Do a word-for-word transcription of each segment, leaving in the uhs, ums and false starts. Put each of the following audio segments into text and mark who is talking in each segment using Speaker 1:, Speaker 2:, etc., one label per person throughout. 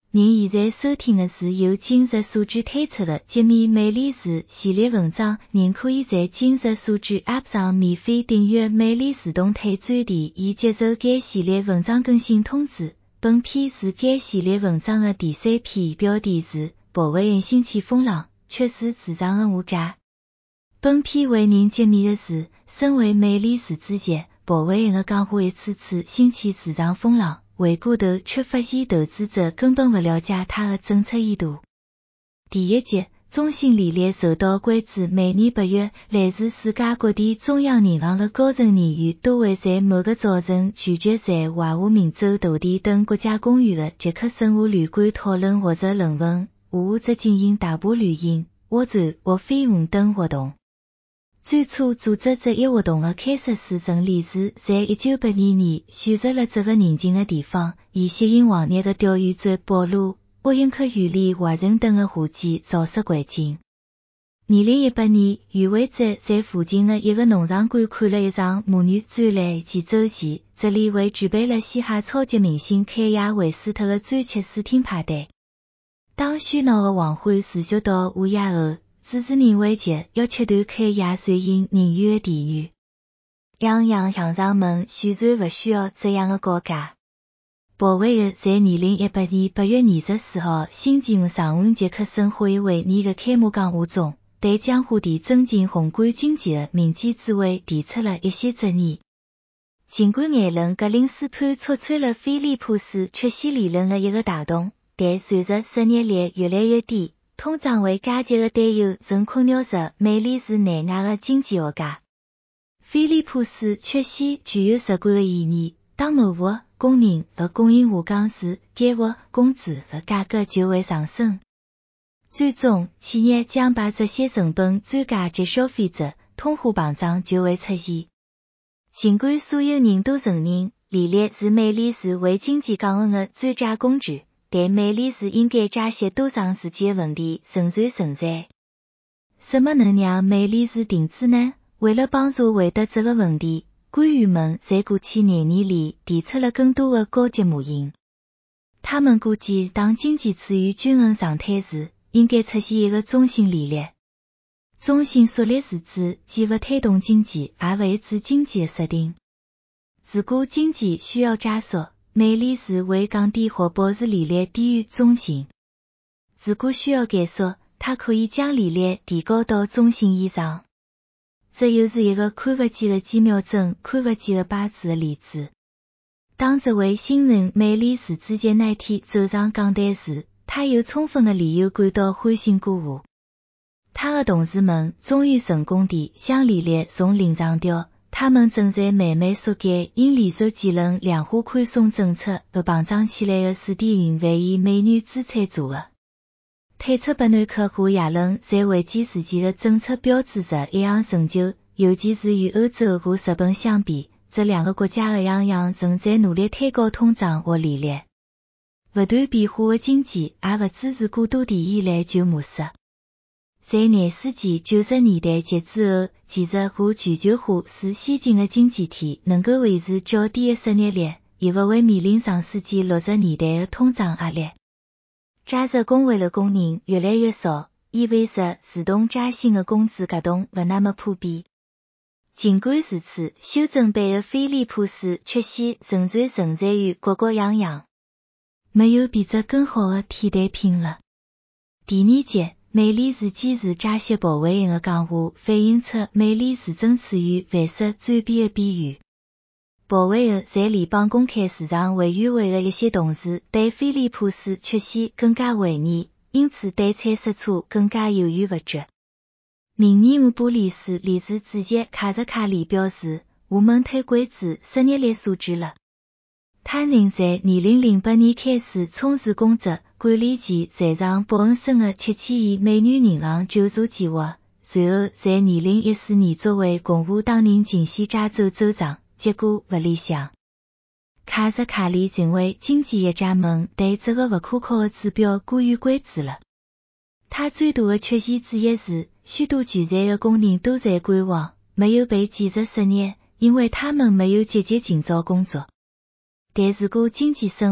Speaker 1: 您现在收听的是由今日素质推出的揭秘美丽字系列文章，您可以在今日素质 App 上免费订阅美丽自动推专题，以接受该系列文章更新通知。本篇是该系列文章的第三篇，标题是保卫人兴起风浪，却是职场的误解。本篇为您揭秘的是，身为美丽字主角，保卫人的讲话一次次兴起职场风浪。回过头却发现投资者根本不了解他的政策意图。第一节，中信利率受到关注。每年八月，来自世界各地中央银行的高层人员都会在某个早晨聚集在华华明州大田等国家公园的杰克森湖旅馆讨论或者论文，或者进行大巴旅行、划船或飞行等活动。最初组织这一活动的开始是陈理事在一九八二年选择了这个宁静的地方，以吸引往日的钓鱼者保罗、沃因克园里华人等的伙计造势环境。二零一八年，与会者在附近的一个农场馆看了一场母女展览及周记，这里为举办了嘻哈超级明星凯亚韦斯特的专辑试听派对。当喧闹的黄昏持续到午夜后，主持人为杰要切断凯亚随行人员的地域。洋洋向上问宣传不需要这样的告诫。保卫的在二零一八年八月二十四号星期五上午杰克森会议会议的开幕讲话中，对江华田增进宏观经济的民间智慧提出了一些质疑。尽管言论格林斯潘戳穿了菲利普斯曲线理论的一个大洞，但随着失业率越来越低，通胀为阶级的担忧正困扰着美丽字内外的经济学家。菲利普斯曲线具有直观的意义，当某物、工人和供应下降时，该物、工资和价格就会上升。最终，企业将把这些成本转嫁给消费者，通货膨胀就会出现。尽管所有人都承认利率是美丽字为经济降温的最佳工具，但美丽字应该解析多长时间的问题仍然存在。什么能让美丽字停止呢？为了帮助回答这个问题，官员们在过去廿年里提出了更多的高级模型。他们估计，当经济处于均衡状态时，应该出现一个中性利率。中性缩率数字既不推动经济，也不抑制经济的设定。如果经济需要加速，美丽字会降低或保持利率低于中性。如果需要减速，它可以将利率提高到中性以上。这又是一个看不见的几秒钟、看不见的八字的例子。当这位新人美丽字主角那天走上讲台时，他有充分的理由感到欢欣鼓舞。他的同事们终于成功地将利率从零上调。他们正在慢慢缩减因连续几轮量化宽松政策而膨胀起来的水电云万亿美元资产组合。推出伯南克和耶伦在危机时期的政策标志着一项成就，尤其是与欧洲和日本相比，这两个国家的样样正在努力推高通胀和利率。不断变化的经济也不支持过多地依赖旧模式。在廿世纪九十年代结束后，技术和全球化使先进的经济体能够维持较低的失业率，也不会面临上世纪六十年代的通胀压力。加入工会的工人越来越少，意味着自动加薪的工资活动不那么普遍。尽管如此，修正版的菲利普斯曲线仍然存在于各国洋洋，没有比这更好的替代品了。第二节，美丽字坚持加息保卫人的讲话，反映出美丽字正处于繁殖转变的边缘。保卫尔在联邦公开市场委员会的一些同事对菲利普斯曲线更加怀疑，因此对猜试车更加犹豫不决。明尼乌波利斯理事主席卡泽卡里表示，我们太关注失业率数据了。他人在二零零八年开始从事工作，管理其财长伯恩森的七千亿美元银行救助计划，随后在二零一四年作为共和党人竞选加州州长，结果不理想。卡泽卡里认为经济学家们对这个不可靠的指标过于关注了。他最大的缺陷之一是，许多全在的工人都在观望，没有被继续失业，因为他们没有积极寻找工作。但如果经济升温，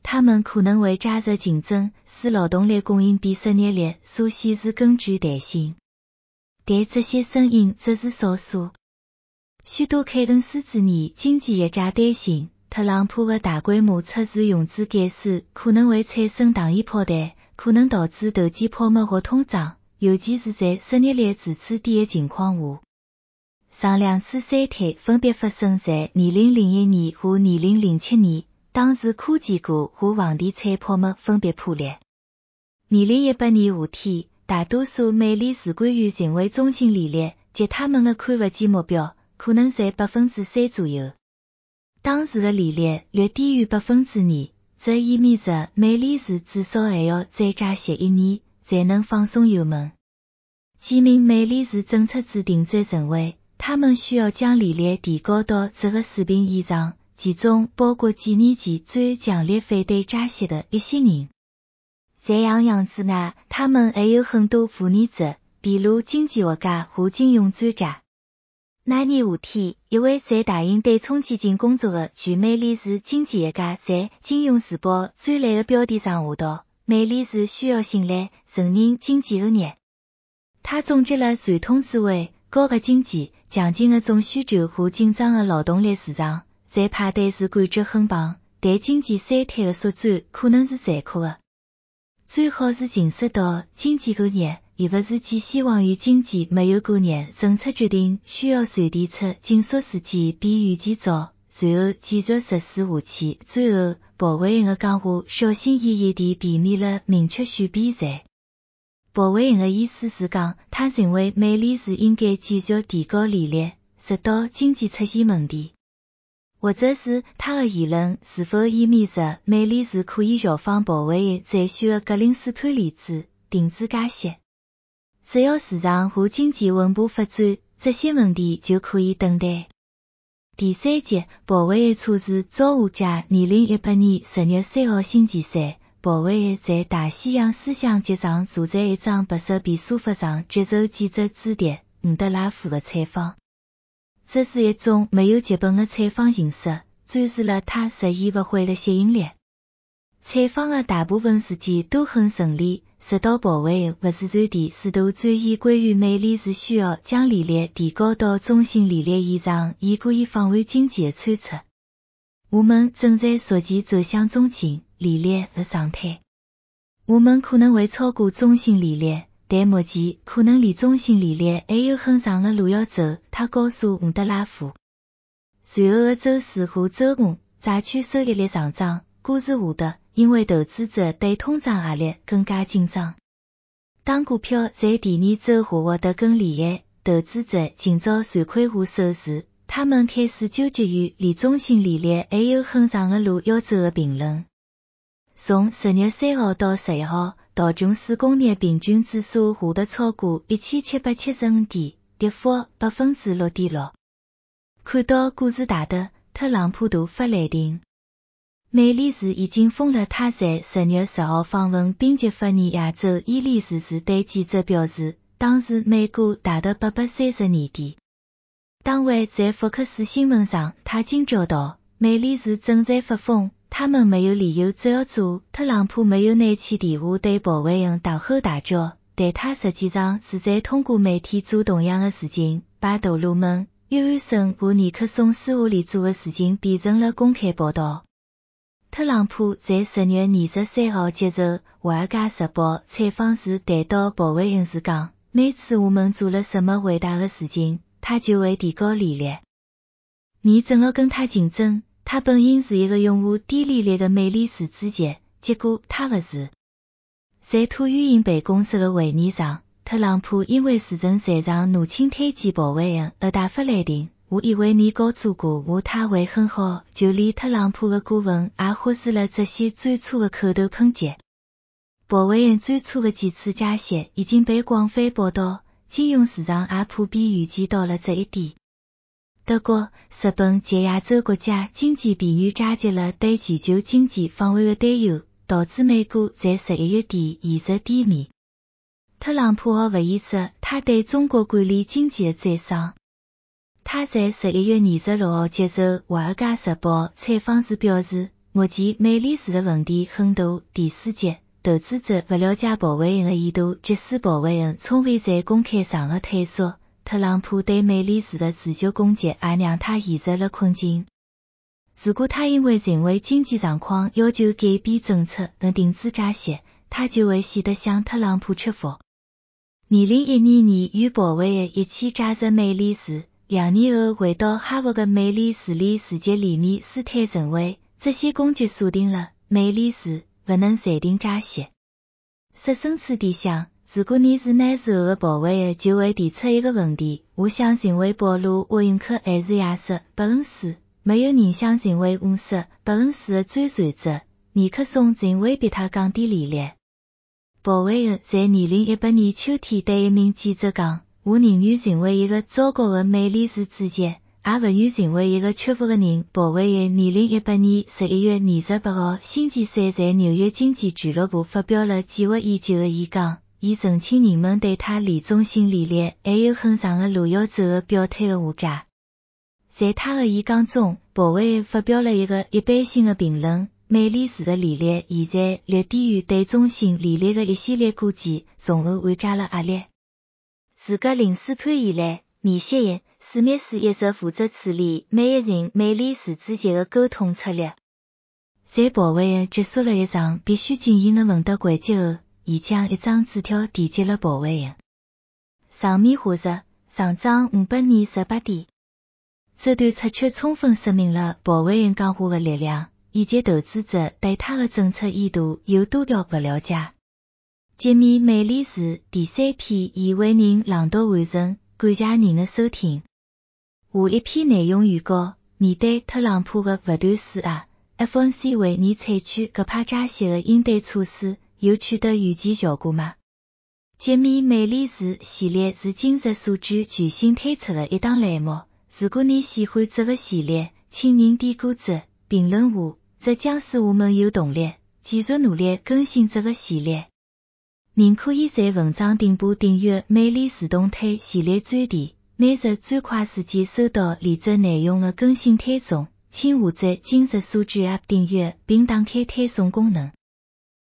Speaker 1: 他们可能为加热竞争，使劳动力供应比失业率所显示更具弹性。但这些声音只是少数。许多开公司之年经济学家担心，特朗普的大规模测试用资减少可能会产生糖衣炮弹，可能导致投机泡沫和通胀，尤其是在失业率如此低的情况下。上两次衰退分别发生在二零零一年和二零零七年，当时科技股和房地产泡沫分别破裂。二零一八年夏天，大多数美联储官员认为中性利率及他们的看不见目标可能在百分之三左右。当时的利率略低于百分之二，这意味着美联储至少还要再加息一年，才能放松油门。几名美联储政策制定者认为，他们需要将利率提高到这个水平以上，其中包括几年前最强烈反对加息的一些人。这样样子外，他们还有很多负面者，比如经济学家和金融专家。那年夏天，一位在大英对冲基金工作的驻美联储经济学家在《金融时报》专栏的标题上写道：美联储需要信赖承认经济恶劣。他总结了传统智慧、高的经济、强劲的总需求和紧张的劳动力市场，在派对时感觉很棒，但经济衰退的速转可能是残酷的。最好是认识到经济恶劣，而不是寄希望于经济没有过热。政策决定需要传递出紧缩时间比预期早，随后继续实施下去。最后，鲍威尔的讲话小心翼翼地避免了明确选比赛。鲍威尔的意思是讲，他认为美联储应该继续提高利率，直到经济出现问题。或者是他的言论是否意味着美联储可以效仿鲍威尔在选的格林斯潘例子，停止加息？只要市场和经济稳步发展，这些问题就可以等待。第三节，鲍威尔处置造化节。二零一八年十月三号星期三，鲍威尔在大西洋思想节上坐在一张白色皮沙发上接受记者致电伍德拉夫的采访。这是一种没有剧本的采访形式，展示了他实现不会的吸引力。采访的大部分时间都很顺利，直到鲍威尔不自然地试图转移关于美联储需要将利率提高到中性利率以上，以可以放缓经济的推测。我们正在逐渐走向中性利率的状态。我们可能会超过中性利率，但目前可能离中性利率还有很长的路要走，他告诉伍德拉夫。随后的周四和周五，债券收益率上涨，股市下跌，因为投资者对通胀压力更加紧张。当股票在第二周下滑得更厉害，投资者尽早赚亏或收时，他们开始纠结于离中性利率还有很长的路要走的评论。从十月三号到十一号，道琼斯工业平均指数下跌超过一千七百七十五点，跌幅百分之六点六。看到股市大跌，特朗普大发雷霆。美联储已经封了他在十月十号访问宾夕法尼亚州伊利斯时对记者表示，当时美股大跌八百三十二点。当晚在福克斯新闻上，他惊叫道，美联储正在发疯，他们没有理由这样做。特朗普没有拿起电话对鲍威尔大吼大叫，但他实际上是在通过媒体做同样的事情，把杜鲁门、约翰逊和尼克松私下里做的事情变成了公开报道。特朗普在十月二十三号接受《华尔街日报》采访时谈到鲍威尔是讲，每次我们做了什么伟大的事情，他就会提高利率。你正要跟他竞争，他本应是一个拥护低利率的美联储主席，结果他不是。在椭圆形办公室的会议上，特朗普因为市政在场怒请推荐鲍威尔而大发雷霆。我以为你告诉过我他会很好，就连特朗普的顾问也忽视了这些最初的口头抨击。鲍威尔最初的几次加息已经被广泛报道，金融市场也普遍预见到了这一点。德国、日本及亚洲国家经济疲软加剧了对全球经济放缓的担忧，导致美股在十一月底延续低迷。特朗普也不掩饰他对中国管理经济的赞赏。他在十一月二十六号接受《华尔街日报》采访时表示， 目前美联储的问题很大。第四节，投资者不了解鲍威尔的意图，即使鲍威尔从未在公开场合退缩，特朗普对美联储的持续攻击也让他陷入了困境。如果他因为认为经济状况要求改变政策而停止加息，他就会显得向特朗普屈服。二零一二年与鲍威尔一起加入美联储，两年后回到哈佛的美联储理事级里面，斯坦认为这些攻击锁定了美联储不能暂停加息。设身处地想，如果你是那时候的鲍威尔，就会提出一个问题：我想认为保罗·沃恩克还是亚瑟·伯恩斯，没有人想认为我是伯恩斯的追随者，尼克松曾未必他降低利率。鲍威尔在二零一八年秋天对一名记者讲，我宁愿成为一个糟糕的美联储主席，也不愿成为一个屈服的人。鲍威尔二零一八年十一月二十八号星期三在纽约经济俱乐部发表了计划研究的演讲，以澄清人们对他离中性利率还有很长的路要走的表态的误解。在他的演讲中，鲍威尔发表了一个一般性的评论，美联储的利率现在略低于对中性利率的一系列估计，从而缓解了压力。自个零四判以来，米歇尔·史密斯一直负责处理每一任美联储主席的沟通策略。在鲍威尔结束了一场必须进行的问答会击后，伊将一张纸条递给了鲍威尔。上面画着上涨五百年十八点。这段插曲充分说明了鲍威尔讲话的力量，以及投资者对他的政策意图有多少不了解。揭秘美联储第三篇已为您朗读完成，感谢您的收听。下一篇内容预告：面对特朗普的不断施压 ，F O M C 为你采取各派加息的应对措施，有取得预期效果吗？揭秘美联储系列是今日数据全新推出的一档栏目。如果你喜欢这个系列，请您点个赞、评论下，这将使我们有动力继续努力更新这个系列。您可以在文章顶部订阅美联储动态系列专题，每日最快时间收到连着内容的更新推送。请下载今日数据 App 订阅并打开推送功能。